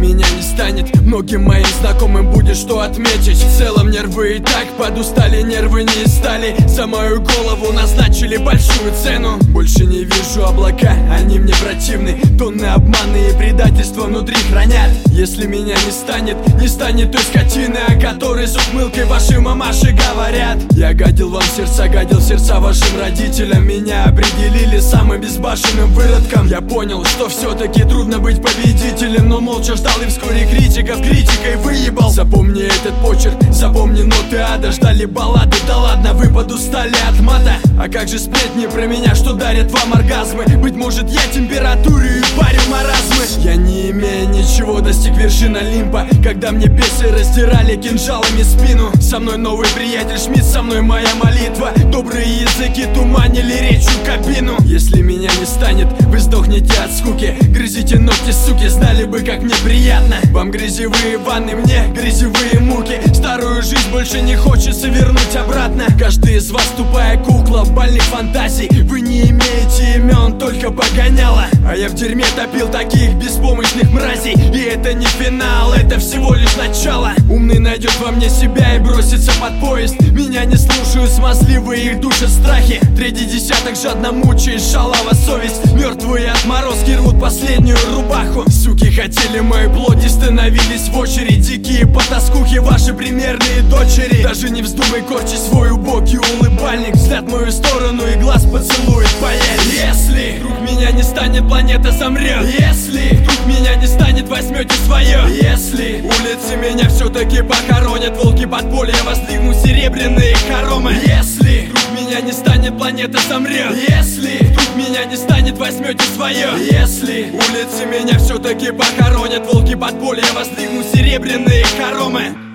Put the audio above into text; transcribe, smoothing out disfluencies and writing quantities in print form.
меня не станет, многим моим знакомым будет что отметить. В целом нервы и так подустали, нервы не стали. За мою голову назначили большую цену. Больше не вижу облака, они мне противны. Тонны обмана и предательства внутри хранят. Если меня не станет той скотины, о которой с ухмылкой ваши мамаши говорят. Я гадил вам гадил сердца вашим родителям. Меня определили самым безбашенным выродком. Я понял, что все-таки трудно быть победителем, но молча ждал и вскоре критиков критикой выебал. Запомни этот почерк, запомни ноты ада. Ждали баллады, да ладно, вы подустали от мата. А как же сплетни про меня, что дарят вам оргазмы? Быть может, я температуру и парю маразмы. Я не имея ничего достиг вершин Олимпа, когда мне бесы раздирали кинжалами спину. Со мной новый приятель Шмидт, со мной моя молитва. Добрые языки туманили речью кабину. Если меня не станет, вы сдохнете от скуки. Грызите ногти, суки, знали бы, как мне приятно. Вам грязевые ванны, мне грязевые муки. Старую жизнь больше не хочется вернуть обратно. Каждый из вас тупая кукла в бальных фантазий. Вы не имеете имен, только погоняло. А я в дерьме топил таких беспомощных мразей. И это не финал, это всего лишь начало. Умный найдет во мне себя и бросится под поезд. Меня не слушают смазливые, их душат страхи. Третий десяток жадно мучает шалава совесть. Мертвые отморозки рвут последнюю рубаху. Суки хотели мою плоть и становились в очередь. Дикие потаскухи, ваши примерные дочери. Даже не вздумай корчить свой убогий улыбальник. Взгляд в мою сторону и глаз поцелует, поверь. Если вдруг меня не станет, планета замрет. Если вдруг меня не станет, возьмете свое. Если улицы меня все-таки похоронят, волки подполья воздвигнут серебряные хоромы. Если вдруг меня не станет, планета замрет. Если вдруг меня не станет, возьмете свое. Если улицы меня все-таки похоронят, волки подполья воздвигнут серебряные хоромы.